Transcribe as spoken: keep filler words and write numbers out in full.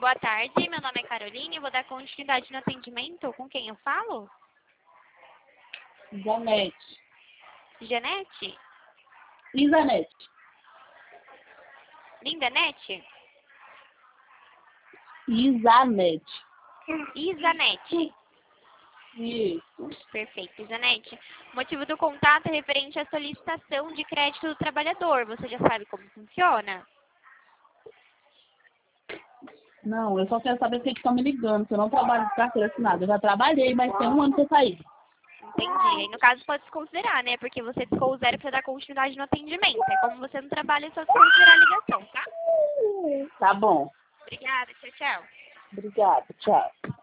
boa tarde. Meu nome é Caroline. Eu vou dar continuidade no atendimento. Com quem eu falo? Janete. Janete? Isanete. Lindanete? Isanete. Isanete. Isso. Perfeito, Isanete. O motivo do contato é referente à solicitação de crédito do trabalhador. Você já sabe como funciona? Não, eu só quero saber se eles estão me ligando, que eu não trabalho de carteira assinada. Eu já trabalhei, mas tem um ano que eu saí. Entendi. E no caso pode se considerar, né? Porque você ficou o zero para dar continuidade no atendimento. É como você não trabalha, é só se considerar a ligação, tá? Tá bom. Obrigada, tchau, tchau. Obrigada. Tchau.